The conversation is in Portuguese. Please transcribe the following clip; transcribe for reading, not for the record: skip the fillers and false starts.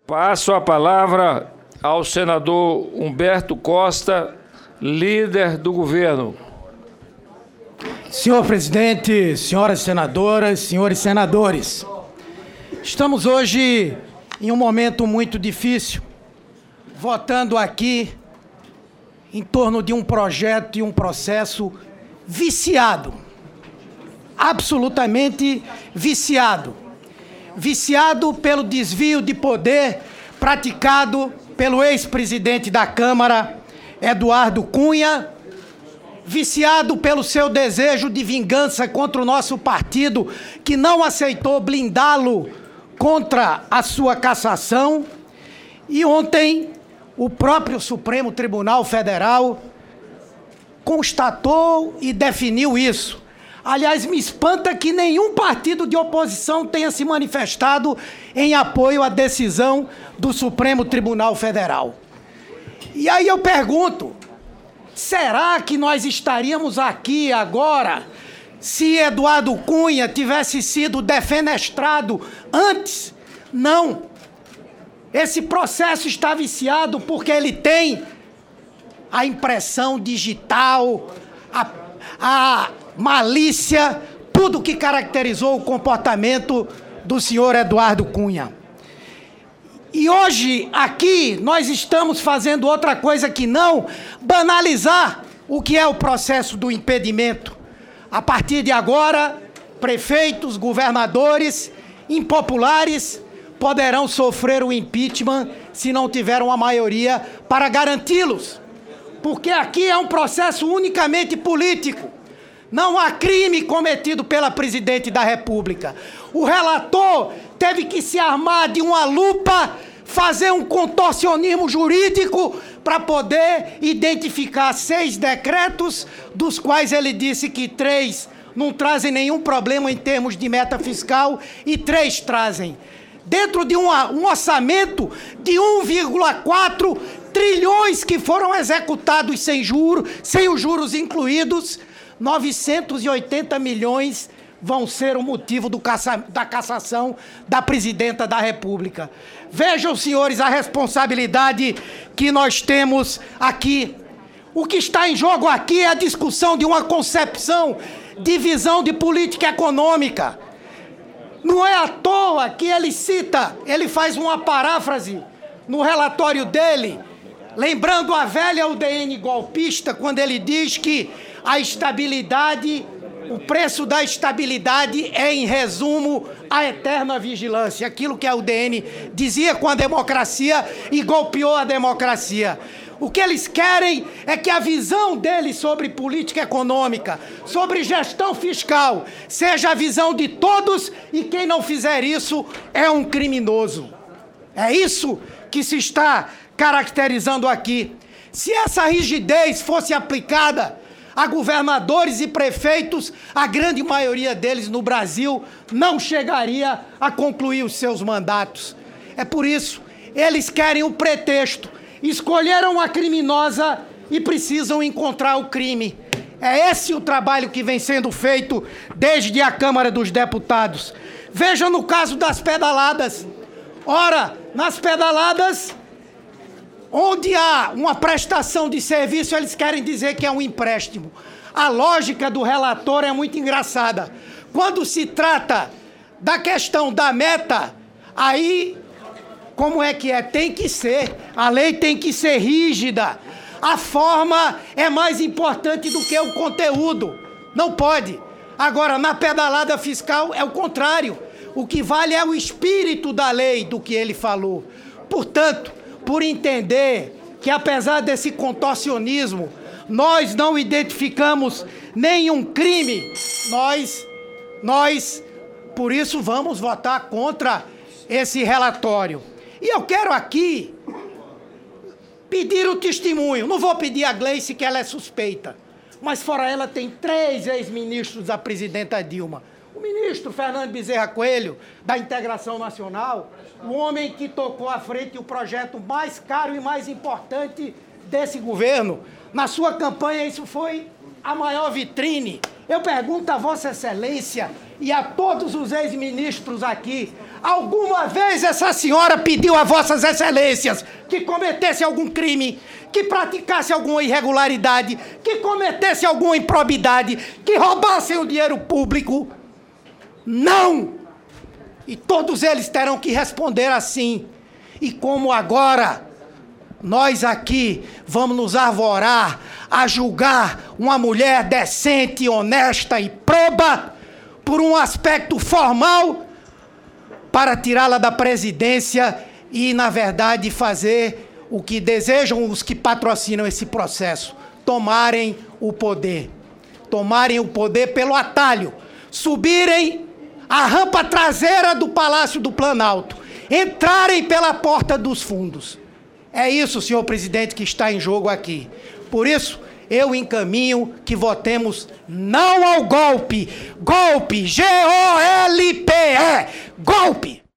Passo a palavra ao senador Humberto Costa, líder do governo. Senhor presidente, senhoras senadoras, senhores senadores, estamos hoje em um momento muito difícil, votando aqui em torno de um projeto e um processo viciado, absolutamente viciado. Viciado pelo desvio de poder praticado pelo ex-presidente da Câmara, Eduardo Cunha, viciado pelo seu desejo de vingança contra o nosso partido, que não aceitou blindá-lo contra a sua cassação. E ontem, o próprio Supremo Tribunal Federal constatou e definiu isso. Aliás, me espanta que nenhum partido de oposição tenha se manifestado em apoio à decisão do Supremo Tribunal Federal. E aí eu pergunto, será que nós estaríamos aqui agora se Eduardo Cunha tivesse sido defenestrado antes? Não. Esse processo está viciado porque ele tem a impressão digital, a malícia, tudo que caracterizou o comportamento do senhor Eduardo Cunha. E hoje, aqui, nós estamos fazendo outra coisa que não banalizar o que é o processo do impedimento. A partir de agora, prefeitos, governadores, impopulares, poderão sofrer o impeachment se não tiver uma maioria para garanti-los. Porque aqui é um processo unicamente político. Não há crime cometido pela presidente da República. O relator teve que se armar de uma lupa, fazer um contorcionismo jurídico para poder identificar 6 decretos, dos quais ele disse que 3 não trazem nenhum problema em termos de meta fiscal e 3 trazem. Dentro de um orçamento de 1,4 trilhões que foram executados sem juros, sem os juros incluídos, 980 milhões vão ser o motivo da cassação da presidenta da República. Vejam, senhores, a responsabilidade que nós temos aqui. O que está em jogo aqui é a discussão de uma concepção de visão de política econômica. Não é à toa que ele faz uma paráfrase no relatório dele, lembrando a velha UDN golpista, quando ele diz que a estabilidade, o preço da estabilidade é, em resumo, a eterna vigilância. Aquilo que a UDN dizia com a democracia e golpeou a democracia. O que eles querem é que a visão deles sobre política econômica, sobre gestão fiscal, seja a visão de todos, e quem não fizer isso é um criminoso. É isso que se está caracterizando aqui. Se essa rigidez fosse aplicada a governadores e prefeitos, a grande maioria deles no Brasil não chegaria a concluir os seus mandatos. É por isso, eles querem o pretexto. Escolheram a criminosa e precisam encontrar o crime. É esse o trabalho que vem sendo feito desde a Câmara dos Deputados. Veja no caso das pedaladas. Ora, nas pedaladas, onde há uma prestação de serviço, eles querem dizer que é um empréstimo. A lógica do relator é muito engraçada. Quando se trata da questão da meta, aí, como é que é? Tem que ser. A lei tem que ser rígida. A forma é mais importante do que o conteúdo. Não pode. Agora, na pedalada fiscal, é o contrário. O que vale é o espírito da lei, do que ele falou. Portanto, por entender que, apesar desse contorcionismo, nós não identificamos nenhum crime, nós, por isso, vamos votar contra esse relatório. E eu quero aqui pedir o testemunho. Não vou pedir a Gleice, que ela é suspeita, mas fora ela tem 3 ex-ministros da presidenta Dilma. O ministro Fernando Bezerra Coelho, da Integração Nacional, o homem que tocou à frente o projeto mais caro e mais importante desse governo. Na sua campanha, isso foi a maior vitrine. Eu pergunto a Vossa Excelência e a todos os ex-ministros aqui, Alguma vez essa senhora pediu a vossas excelências que cometesse algum crime, que praticasse alguma irregularidade, que cometesse alguma improbidade, que roubassem o dinheiro público? Não! E todos eles terão que responder assim. E como agora nós aqui vamos nos arvorar a julgar uma mulher decente, honesta e proba por um aspecto formal, para tirá-la da presidência e, na verdade, fazer o que desejam os que patrocinam esse processo: tomarem o poder. Tomarem o poder pelo atalho, subirem a rampa traseira do Palácio do Planalto, entrarem pela porta dos fundos. É isso, senhor presidente, que está em jogo aqui. Por isso, eu encaminho que votemos não ao golpe. Golpe, G-O-L-P-E, golpe!